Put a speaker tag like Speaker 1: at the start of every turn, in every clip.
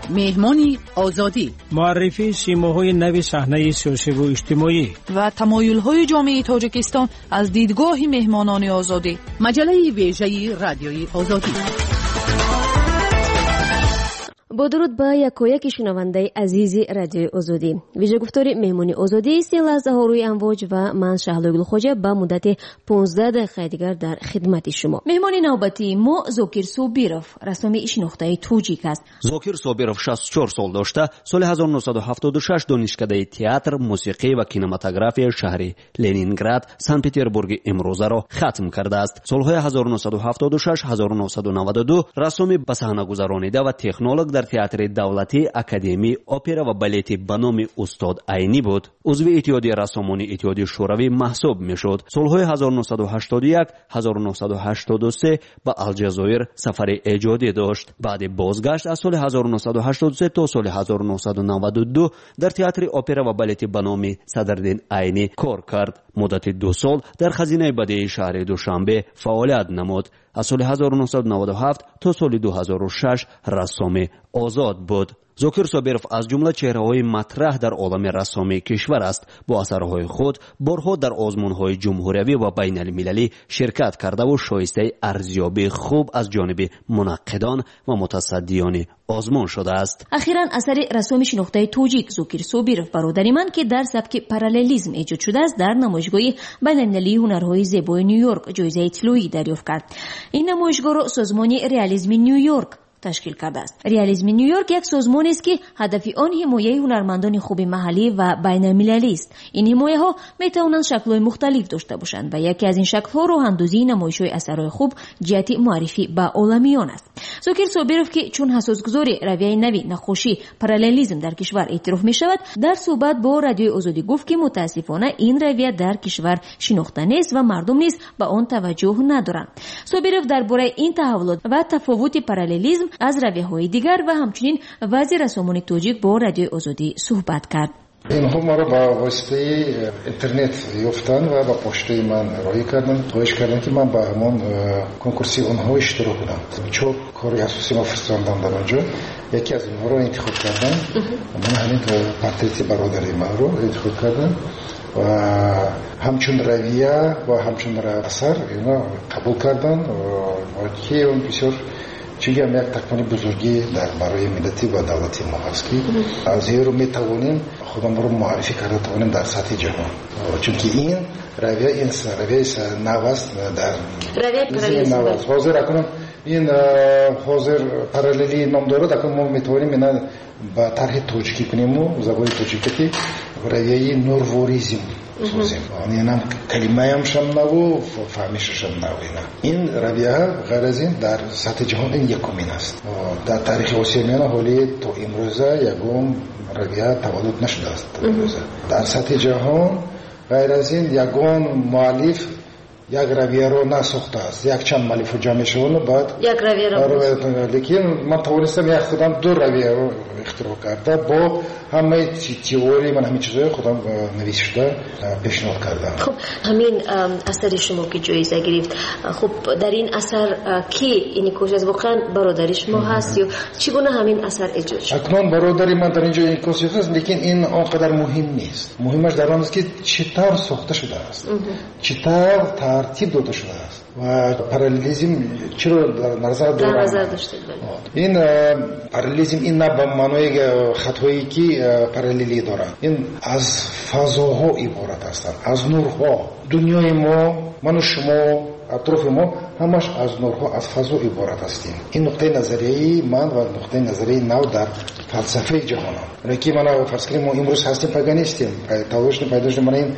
Speaker 1: مهمانی آزادی،
Speaker 2: معرفی سیماهای نو صحنه سیاسی و اجتماعی
Speaker 3: و تمایل‌های جامعه تاجیکستان از دیدگاه مهمانان آزادی.
Speaker 1: مجله ویژه رادیوی آزادی.
Speaker 4: با درود به یکایک شنونده عزیز رادیوی آزادی. ویژه گفتار مهمانی آزادی 3 لحظه ها روی امواج و من شهلا گلخوجه به مدت 15 دقیقه دیگر در خدمت شما. مهمان نوبتی ما زوکیر صابیروف، رسام شناخته توجیک است.
Speaker 5: زوکیر صابیروف 64 سال داشته. سال 1976 دانشکده تئاتر، موسیقی و کینماتوگرافی شهر لنینگراد، سن پترزبورگ امروزه را ختم کرده است. سالهای 1976 1992 رسام به صحنه گذرانیده و تکنولوژ در تئاتر دولتی، اکادمی اپرا و بالت به نام استاد عینی بود. عضو اتحادیه رسامان اتحادیه شوروی محسوب میشد. سالهای 1981 1983 به الجزایر سفر ایجادی داشت. بعد بازگشت از سال 1983 تا سال 1992 در تئاتر اپرا و بالت به نام صدرالدین عینی کار کرد. مدت 2 سال در خزینه بدیعی شهر دوشنبه فعالیت نمود. از سال 1997 تا سال 2006 رسام آزاد بود. زوکیر صابیروف از جمله چهره‌های مطرح در عالم رسامی کشور است. با اثرهای خود بارها در آزمون‌های جمهوری و بین المللی شرکت کرده و شایسته ارزیابی خوب از جانب منقدان و متصدیان آزمون شده است.
Speaker 4: اخیراً اثر رسام شناخته توجیک زوکیر صابیروف برادری من که در سبک پاراللیسم ایجاد شده است در نمایشگاه بین‌المللی هنرهای زیبای نیویورک جایزه طلایی دریافت کرد. این نمایشگاه را سازمان رئالیسم نیویورک تشکیل کرده است. رئالیسم نیویورک یک سازمانی است که هدف آن حمایت هنرمندان خوب محلی و بین‌المللی است. این حمایت ها می توانند شکل‌های مختلف داشته باشند و یکی از این شکل‌ها راه‌اندازی نمایش‌های اثرهای خوب جهت معرفی به عالمیان است. زوکیر صابیروف که چون اساسگذار رویه نوی نقاشی پاراللیسم در کشور اعتراف می شود، در صحبت با رادیوی آزادی گفت که متاسفانه این رویه در کشور شناخته نیست و مردم نیز به آن توجه ندارند. صابیروف درباره این تحولات و تفاوت پاراللیسم از رویه‌های دیگر و همچنین وضع رسامان توجیک با رادیوی آزادی صحبت کرد.
Speaker 6: اینها ما را با واسطه اینترنت یافتن و با پشته من رای کردن، خواهش کردن که من با همون کنکورسی اونها اشتراک کنم. چون کاری اساسی ما فرستادم در آنجا، یکی از اینها رو انتخاب کردن. من همین پورتریت برادری من رو انتخاب کردم و همچون رویه و همچون اثر اینا قبول کردن و که اون بسیار چیزی هم یک تکمانی بزرگی در برای ملتی و دولتی ما هست که از این رو میتوانیم خودم رو معرفی کرده توانیم در سطح جهان، چون که این رویه نو است در رویه نو است. حاضر اکنون این حاضر پاراللی نام دارد، اکنون ما میتوانیم اینا با طرح توجیکی کنیم و زبان توجیکی رویه نورواریزم سازیم. این هم کلمه هم شم نو و فهمیشش هم نو. این رویه غیر از این در سطح جهان این یکمین است. در تاریخ آسیاییان حالی تا امروزه یکم رویه تولد نشده است. در سطح جهان غیر از این یکم مؤلف یک رویه رو نساخته است. یک چند مؤلف جمع شدن و بعد
Speaker 4: یک رویه رو
Speaker 6: لیکن من توانستم یک خودم 2 رویه رو اختراع کرده با همه تئوری من همین چیزای خودم نوشته پیشنهاد کردم.
Speaker 4: خب همین اثر شما که جایزه گرفت، خب در این اثر کی این کوشش از واقعا برادری شما هست یا چگونه همین اثر ایجاد شد؟
Speaker 6: اکنون برادری من در اینجا این کوشش هست، لیکن این آنقدر مهم نیست. مهمش در آن است که چطور ساخته شده است، چطور ترتیب داده شده است و پاراللیسم چرا در نظر داشته. این پاراللیسم این نه به معنای خطایی که پاراللی دارند. این از فضاها عبارت هستند، از نورها. دنیای ما، من و شما، اطراف ما همش از نورها، از فضا عبارت هستیم. این نقطه نظری من و نقطه نظری نو در فلسفه جهان است. که من فرض کنیم ما امروز هستیم پاگانیستیم، تاوش پیداش من این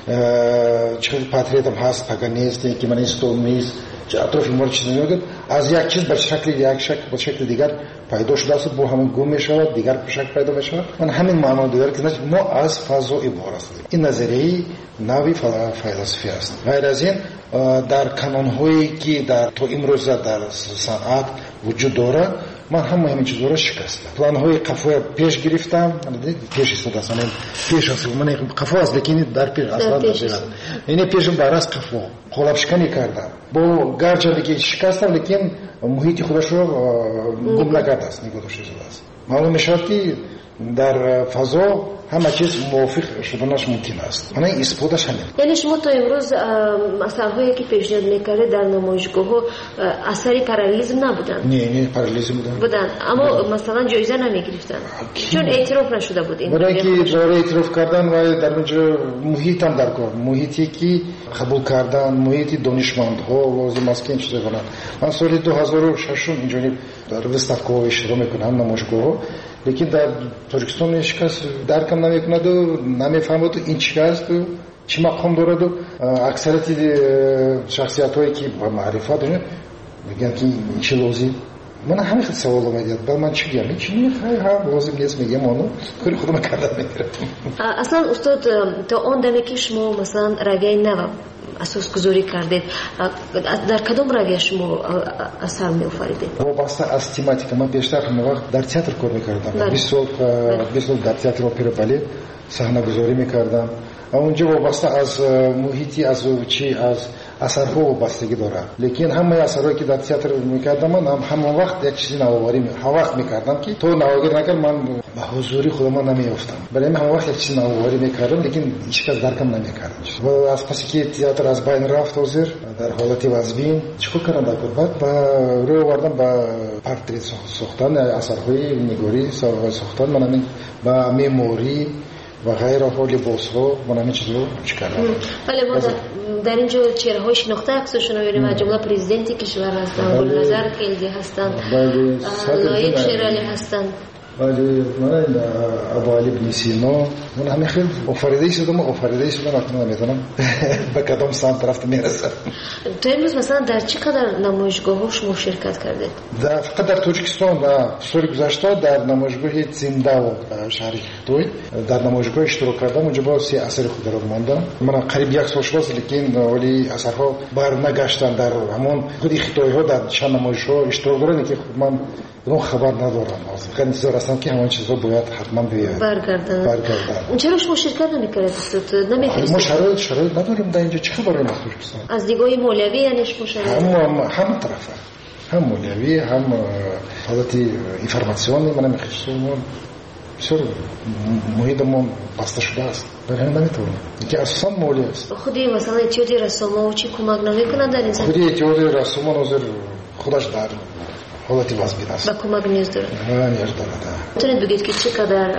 Speaker 6: چه پاتریتم هست پاگانیستی که من استومیست اطراف ما چیزی نمیگه، از یک چیز به شکل دیگر پیدا شده است، با همون گم میشود، دیگر به شکل پیدا میشود. من همین معنا داره که ما از فضا عبارت هستیم. این نظریه نوی فلسفی است. غیر از این در کانون‌هایی که در تو امروز در صنعت وجود داره من همه همین چیزا رو شکستم. پلان‌های قفوی پیش گرفتم، پیش استاد اصلا پیش از من قفو از لیکن در پیش اصلا نداشتم. یعنی پیشم براس قفو خلاب شکنی کردم. با گرچه که شکستم لیکن محیط خودش رو گم نکرده است، نگذاشته است. معلوم میشه که در فضا همه چیز موافق شدنش ممکن است. من این استفادهش همین.
Speaker 4: یعنی شما تا امروز اثرهایی که پیشنهاد می‌کردید در نمایشگاه‌ها اثری پارالیزم نبودن؟
Speaker 6: نه پارالیزم بودن.
Speaker 4: اما مثلا جایزه نمی‌گرفتن. چون اعتراف نشده بود این.
Speaker 6: برای اینکه برای اعتراف کردن و در اونجا محیط هم در کار، محیطی که قبول کردن، محیط دانشمندها لازم است که این چیزا کنن. من سال 2006 اینجوری در وستافکو اشتراک می‌کنم نمایشگاه، لیکن در تاجیکستان هیچکس درکم نمی‌کند و نمی‌فهمد این چی است و چی مقام دارد و اکثریت شخصیت‌هایی که با معرفت دارن میگن که این چه لازم. من همین خیلی سوال میاد بعد من چی میگم چی میخوای لازم نیست میگم اونو کاری خودم کردم میگیرم.
Speaker 4: اصلا استاد تا اون دمی که شما مثلا رگه نو اساس گذاری کردید در کدام رگه شما اثر می‌آفریدید؟
Speaker 6: وابسته از تماتیک من بیشتر همه وقت در تئاتر کار می‌کردم. 20 سال در تئاتر اپرا بالت صحنه گذاری می‌کردم. اونجا وابسته از محیطی از چی از اثرها وابستگی داره. لیکن همه اثرهایی که در تئاتر می‌کردم من همون وقت یک چیزی نوآوری می‌کردم که تو نوآوری نکرد من به حضوری خودم نمی‌افتم. برای همون وقت یک چیزی نوآوری می‌کردم لیکن هیچکس درکم نمی‌کرد. و از پس که تئاتر از بین رفت حاضر در حالت وزبین چیکار کردم بعد با روی آوردم با پورتریت ساختن اثرهای نگاری ساختن من با مموری و غیره ها لباس‌ها من همین چیزا کردم.
Speaker 4: ولی ما در اینجا چهره‌های شناخته عکسشون رو می‌بینیم از جمله پرزیدنت کشور هستن، گلنظر خیلی هستن، نایب شیرالی هستن.
Speaker 6: ولی من ابو علی بن سینا من همین خیلی آفریده شدم اصلا نمی‌دونم به کدام سمت رفت میرسم.
Speaker 4: تو امروز مثلا در چه قدر نمایشگاه‌ها شما شرکت کردید؟
Speaker 6: فقط در تاجیکستان سال گذشته در نمایشگاه زنده و شهر خطوی در نمایشگاه اشتراک کردم. اونجا با 3 اثر خود را ماندم. من قریب 1 سال شد لیکن ولی اثرها برنگشتن در همون خود خطوی‌ها در چند نمایش‌ها اشتراک دارن که من اون خبر ندارم. خیلی انتظار هستم که همون چیزا باید حتما برگردن.
Speaker 4: چرا شما شرکت نمی‌کردید؟ نمی‌فرستید؟
Speaker 6: ما شرایط نداریم در اینجا. چه خبری هست؟
Speaker 4: از دیدگاه مولوی یعنی شما شرایط
Speaker 6: هم طرفه هم مولوی هم حالت اینفورماسیونی من می‌خواستم بسیار محیطمون بسته شده است. برای همین نمیتونم که اساساً مولوی است.
Speaker 4: خودی مثلا اتحاد رسوما و چی کمک نمی‌کنند در این زمینه؟ خودی
Speaker 6: اتحاد رسوما نظر خودش در حالتی وضعیت است.
Speaker 4: با کمک نیاز داره.
Speaker 6: نیاز داره.
Speaker 4: میتونید بگید که چقدر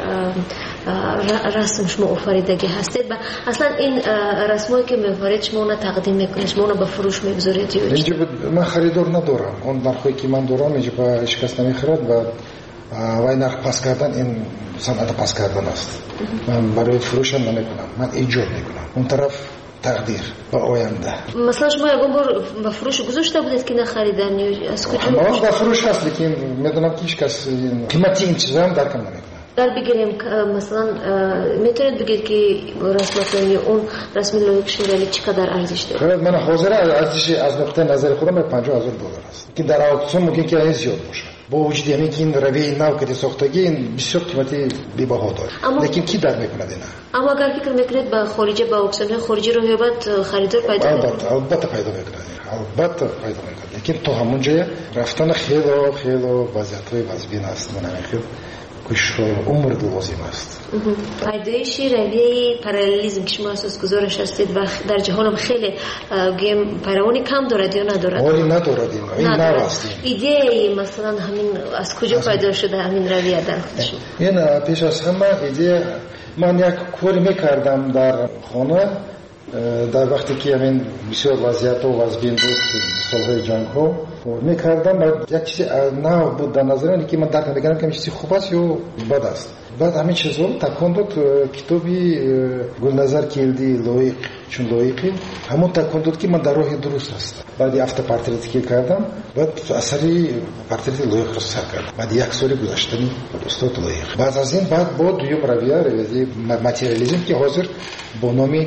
Speaker 4: رسم شما آفریدگی هستید و اصلا این رسمایی که می‌آفرید شما اون تقدیم می‌کنید، شما اون به فروش می‌گذارید یا
Speaker 6: اینجا من خریدار ندارم. اون نرخی که من دارم اینجا با هیچ کس نمی‌خرد و وای نرخ پاس کردن این صنعت پاس کردن است. من برای فروش هم نمی‌کنم. من ایجاد می‌کنم. اون طرف تقدیر با آینده.
Speaker 4: مثلا شما یکم بار به فروش گذاشته بودید که نخریدن یا از کجا؟
Speaker 6: ما به فروش هست لیکن میدونم که هیچ کس قیمتی این چیزا هم درک نمی‌کنه.
Speaker 4: در بگیریم مثلا میتونید بگید که رسم اون رسم لایق شیرالی چقدر ارزش داره؟
Speaker 6: من حاضر ارزش از نقطه نظر خودم $50,000 است که در اکسیون ممکن که این زیاد باشه. با وجود همین که این روی نو که ساختگی این بسیار قیمتی بی‌بها داره. لیکن کی در میکنه اینا؟
Speaker 4: اما اگر فکر میکنید با خارجی با اکسیون خارجی رو هیبت خریدار پیدا میکنه.
Speaker 6: البته پیدا میکنه. لیکن تو همون جای رفتن خیلی وضعیت‌های وضعی است. من خیلی کش عمر لازم است.
Speaker 4: پیدایش رویه پارالیزم که شما اساس گذارش هستید و در جهان هم خیلی گیم پیروانی کم دارد یا ندارد؟
Speaker 6: ولی ندارد این نواست.
Speaker 4: ایده مثلا همین از کجا پیدا شده همین رویه در خودشون؟
Speaker 6: این پیش از همه ایده من یک کاری میکردم در خانه در وقتی که همین بسیار وضعیت و وضعین بود سالهای جنگ ها میکردم و یک چیزی نه بود در نظر من که من درک نمیکنم که چیزی خوب است یا بد است. بعد همین چیزا تکان داد کتابی گلنظر کیلدی لایق چون لایقی همون تکان داد که من در راه درست هستم. بعد هفته پورتریتی که کردم بعد اثری پورتریت لایق رو سر کردم. بعد یک سال گذشتنی استاد لایق. بعد از این بعد با دوم رویه ماتریالیسم که حاضر با نام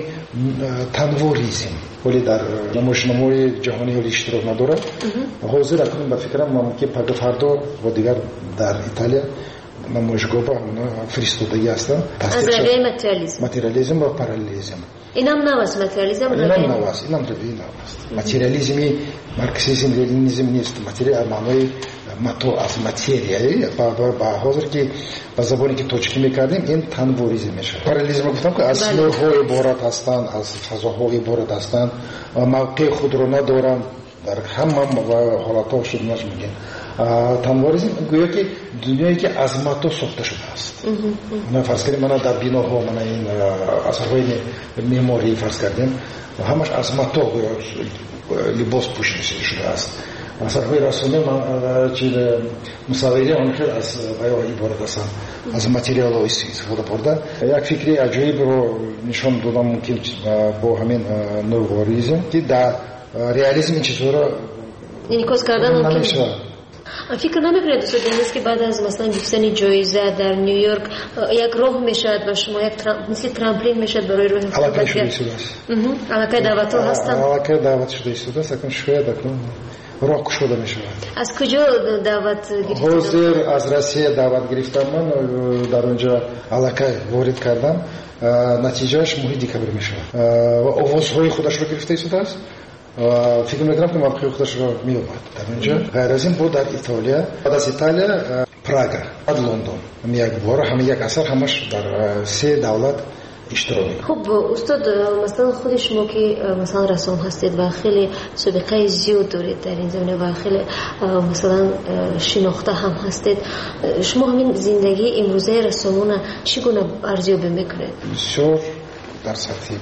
Speaker 6: تنوریسم ولی در نمایشنامه‌های جهانی ولی اشتراک نداره. حاضر اکنون به فکرم ممکن فردا و دیگر در ایتالیا نمایشگاه با فرستادگی هستن
Speaker 4: از رویه
Speaker 6: ماتریالیسم و پارالیزم.
Speaker 4: اینم نواست ماتریالیسم
Speaker 6: اینم نواست اینم رویه نواست. ماتریالیسمی مارکسیسم لنینیسم نیست. ماتریال معنای ماتو از ماتریایی با حاضر که با زبانی که توجیه میکردیم این تنوریسم میشه. پارالیزم گفتم که از لوح‌های عبارت هستند از فضاهای عبارت هستند موقع خود رو ندارن در همه حالت‌ها شد میگن. تنوریسم گویا که دنیایی که از ماتو ساخته شده است. من فرض کردیم من در بیناها من این اثرهای معماری فرض کردیم و همش از ماتو لباس پوشیده شده است. اثرهای رسومی من چیز مصوری آنکه از عبارت هستند از ماتریال‌های استفاده برده. یک فکری عجیب رو نشان دادم ممکن با همین نوواریسم که در ریالیسم این چیزها رو
Speaker 4: انعکاس کردن ممکن. فکر نمی‌کنید دوست دارید که بعد از مثلا گرفتن جایزه در نیویورک یک راه میشد و شما یک مثل ترامپولین میشد برای راه
Speaker 6: علاقه شده است.
Speaker 4: علاقه دعوت هستن.
Speaker 6: علاقه دعوت شده است. اکنون شاید اکنون راه کشوده میشه.
Speaker 4: از کجا دعوت گرفتید؟
Speaker 6: حاضر از روسیه دعوت گرفتم من در اونجا علاقه وارد کردم. نتیجهش ماه دکبر میشه. و آوازهای خودش رو گرفته است. فکر میکنم که موقعی خودش رو میومد در اونجا. غیر از این بود در ایتالیا بعد از ایتالیا پراگ بعد لندن یک بار همه یک اثر همش در سه دولت اشتراک.
Speaker 4: خب استاد مثلا خود شما که مثلا رسام هستید و خیلی سابقه زیاد دارید در این زمینه و خیلی مثلا شناخته هم هستید شما همین زندگی امروزه رسامون چگونه ارزیابی میکنید؟
Speaker 6: بسیار در سطح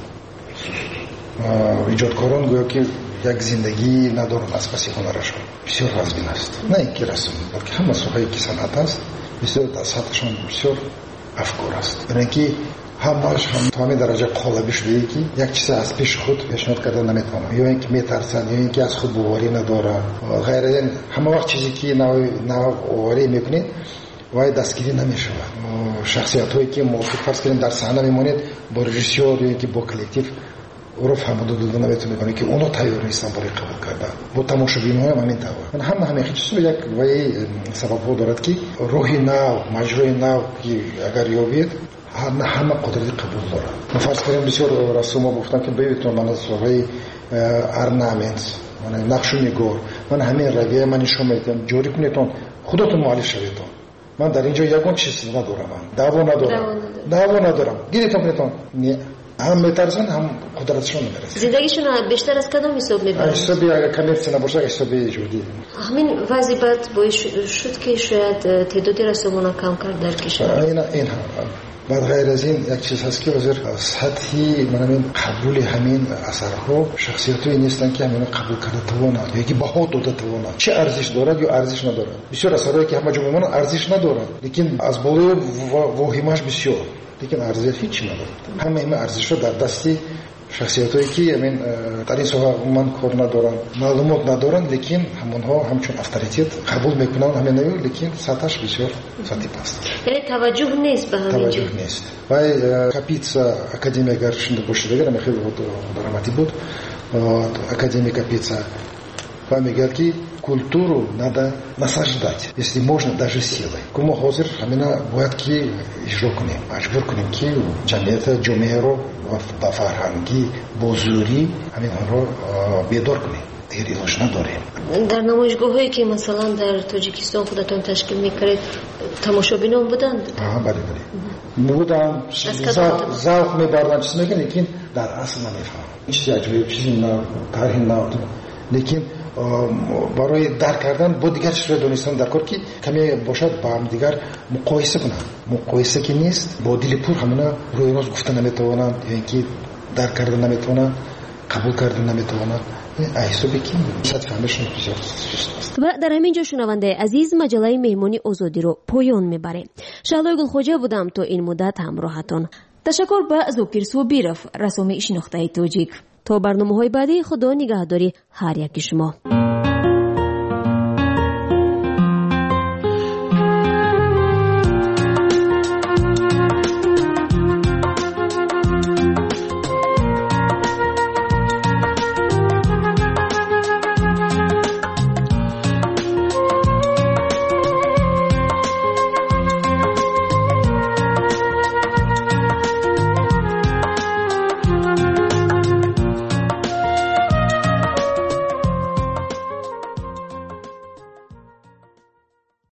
Speaker 6: ایجادکاران گویا که یک زندگی ندارن از پس هنرشون بسیار رزمین است. نه اینکه رسم بلکه همه سوهایی که صنعت است بسیار در سطحشون بسیار افکار است. برای اینکه همش هم تا همین درجه قالبی شده که یک چیز از پیش خود پیشنهاد کردن نمیتونن یا اینکه میترسن یا اینکه از خود باوری ندارن. غیر از این همه وقت چیزی که نوآوری میکنید وای دستگیری نمیشه. شخصیت‌هایی که موافق فرض کنیم در صحنه میمونید با رژیسور یا که با کلکتیو او رو فهمیده دادن نمیتونه کنه که اونو تیار نیستن برای قبول کردن. با تماشاگرها هم همین طور. من همه چیز یک وای سبب‌ها دارد که روحی نو مجرای نو که اگر یابید همه قدرت قبول دارن. من فرض کنیم بسیار رسوما گفتم که ببینید من از وای ارنامنت من نقش نگار من همین رویه من نشون میدم جوری کنیتون خودتون معالج شوید. من در اینجا یگان چیزی ندارم. دعوا ندارم. گیریتون کنیتون نه هم میترسن هم قدرتشون نمیرسه.
Speaker 4: زندگیشون بیشتر از کدام حساب میبرن؟
Speaker 6: حسابی اگر کمرسی نباشه حسابی جودی.
Speaker 4: همین وضعیت باعث شد که شاید تعدادی رسومون کم کرد در کشور.
Speaker 6: این بعد غیر از این یک چیز هست که وزیر سطحی من همین قبول همین اثرها شخصیت‌هایی نیستن که همین قبول کرده توانند یا که بها داده توانند. چه ارزش دارد یا ارزش ندارد. بسیار اثرهایی که همه جمعه ارزش ندارد لیکن از بالای واهمش بسیار لیکن ارزش هیچ ندارد. همه ارزش رو در دستی شخصیتایی که همین در این سوها من کار ندارن معلومات ندارن لیکن همونها همچون اتوریته قبول میکنن همین نمیو لیکن سطحش بسیار سطحی است.
Speaker 4: یعنی توجه نیست به همین
Speaker 6: توجه نیست. وای کاپیتسا اکادемия گرشنده باشه دیگه من خیلی دراماتی بود. Академия Капица говорит, что культуру надо насаждать, если можно, даже силой. Кому хозер, амина боятки ижрокуни, ажбуркуни ки джамета джомеро ба фарҳанги бозури аминро бедоркуни. دیگه ایلوش نداریم.
Speaker 4: در نمایشگاهایی که مثلا در تاجیکستان خودتون تشکیل میکردید تماشابینان بودند؟
Speaker 6: بله. بودن ذوق میبردن چیز میگن لیکن در اصل نمیفهم. چیزی عجیب چیزی نه طرحی نه لیکن برای درک کردن با دیگر چیزا دونستن در کار که کمی باشد با هم دیگر مقایسه کنن. مقایسه که نیست با دل پر همونا روی راست گفتن نمیتونن یا اینکه درک کردن نمیتونن قبول کردن نمیتونن حسابی که صد فهمشون بسیار
Speaker 7: و در همین جا شنونده عزیز مجله مهمونی آزادی رو پایان میبره. شهلای گلخوجه بودم تو این مدت همراهتون. تشکر به زوکیر صابیرов رسوم شناخته توجیک. تا برنامه‌های بعدی خدا نگهداری هر یک شما.